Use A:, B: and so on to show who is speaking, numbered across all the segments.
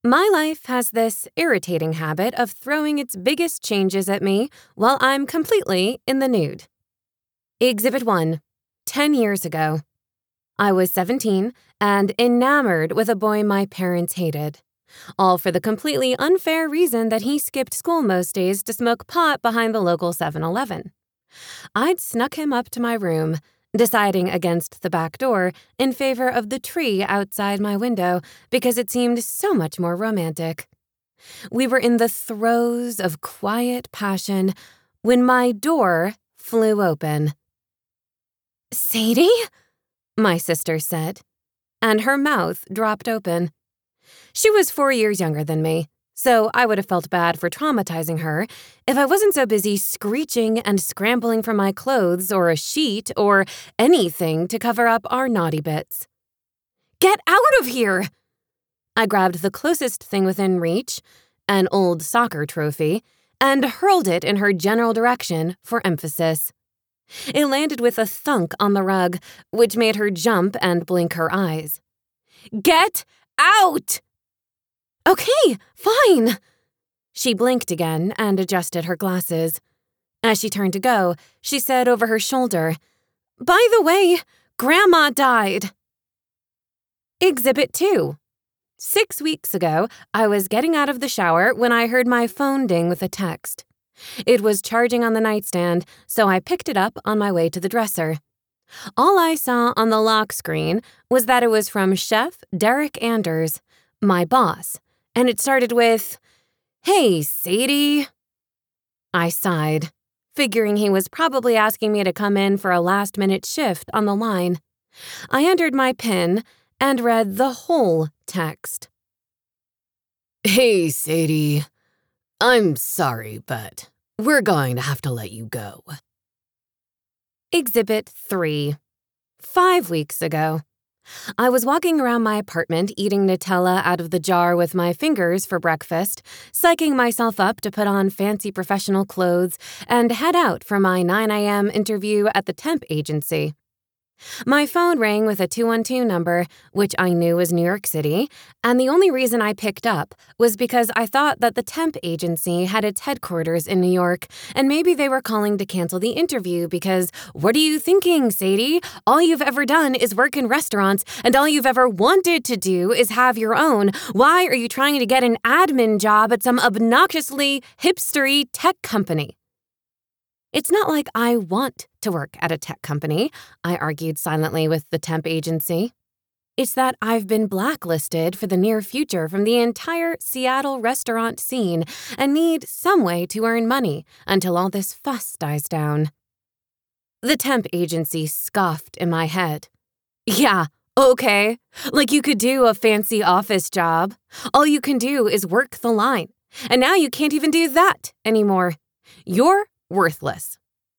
A: My life has this irritating habit of throwing its biggest changes at me while I'm completely in the nude. Exhibit 1. 10 years ago. I was 17 and enamored with a boy my parents hated. All for the completely unfair reason that he skipped school most days to smoke pot behind the local 7-Eleven. I'd snuck him up to my room, deciding against the back door in favor of the tree outside my window because it seemed so much more romantic. We were in the throes of quiet passion when my door flew open. "Sadie?" my sister said, and her mouth dropped open. She was 4 years younger than me, so I would have felt bad for traumatizing her if I wasn't so busy screeching and scrambling for my clothes or a sheet or anything to cover up our naughty bits. "Get out of here!" I grabbed the closest thing within reach, an old soccer trophy, and hurled it in her general direction for emphasis. It landed with a thunk on the rug, which made her jump and blink her eyes. "Get out!" "Okay, fine." She blinked again and adjusted her glasses. As she turned to go, she said over her shoulder, "By the way, Grandma died." Exhibit 2. 6 weeks ago, I was getting out of the shower when I heard my phone ding with a text. It was charging on the nightstand, so I picked it up on my way to the dresser. All I saw on the lock screen was that it was from Chef Derek Anders, my boss, and it started with, "Hey, Sadie." I sighed, figuring he was probably asking me to come in for a last-minute shift on the line. I entered my PIN and read the whole text. "Hey, Sadie. I'm sorry, but we're going to have to let you go." Exhibit 3. 5 weeks ago. I was walking around my apartment eating Nutella out of the jar with my fingers for breakfast, psyching myself up to put on fancy professional clothes and head out for my 9 a.m. interview at the temp agency. My phone rang with a 212 number, which I knew was New York City, and the only reason I picked up was because I thought that the temp agency had its headquarters in New York, and maybe they were calling to cancel the interview because, what are you thinking, Sadie? All you've ever done is work in restaurants, and all you've ever wanted to do is have your own. Why are you trying to get an admin job at some obnoxiously hipstery tech company? It's not like I want to work at a tech company, I argued silently with the temp agency. It's that I've been blacklisted for the near future from the entire Seattle restaurant scene and need some way to earn money until all this fuss dies down. The temp agency scoffed in my head. "Yeah, okay. Like you could do a fancy office job. All you can do is work the line. And now you can't even do that anymore. You're worthless."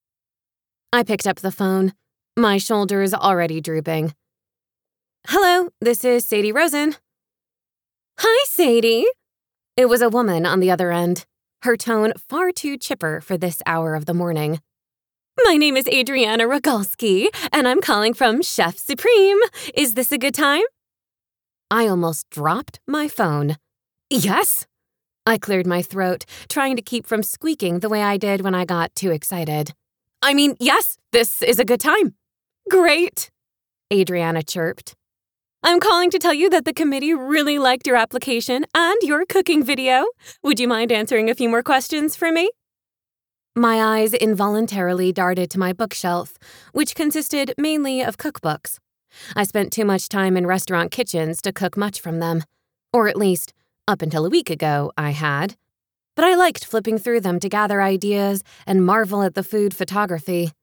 A: I picked up the phone, my shoulders already drooping. "Hello, this is Sadie Rosen." "Hi, Sadie." It was a woman on the other end, her tone far too chipper for this hour of the morning. "My name is Adriana Rogalski, and I'm calling from Chef Supreme. Is this a good time?" I almost dropped my phone. "Yes." I cleared my throat, trying to keep from squeaking the way I did when I got too excited. "I mean, yes, this is a good time." "Great," Adriana chirped. "I'm calling to tell you that the committee really liked your application and your cooking video. Would you mind answering a few more questions for me?" My eyes involuntarily darted to my bookshelf, which consisted mainly of cookbooks. I spent too much time in restaurant kitchens to cook much from them, or at least, up until a week ago, I had. But I liked flipping through them to gather ideas and marvel at the food photography.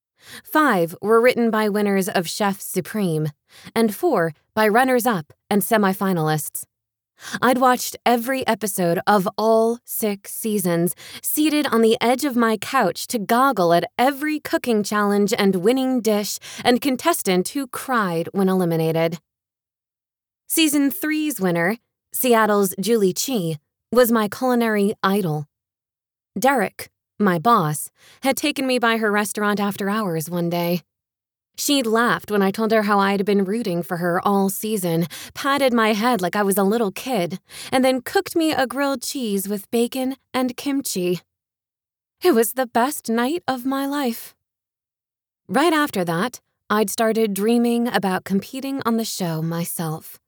A: 5 were written by winners of Chef Supreme, and 4 by runners-up and semifinalists. I'd watched every episode of all 6 seasons, seated on the edge of my couch to goggle at every cooking challenge and winning dish and contestant who cried when eliminated. Season 3's winner, Seattle's Julie Chi, was my culinary idol. Derek, my boss, had taken me by her restaurant after hours one day. She'd laughed when I told her how I'd been rooting for her all season, patted my head like I was a little kid, and then cooked me a grilled cheese with bacon and kimchi. It was the best night of my life. Right after that, I'd started dreaming about competing on the show myself.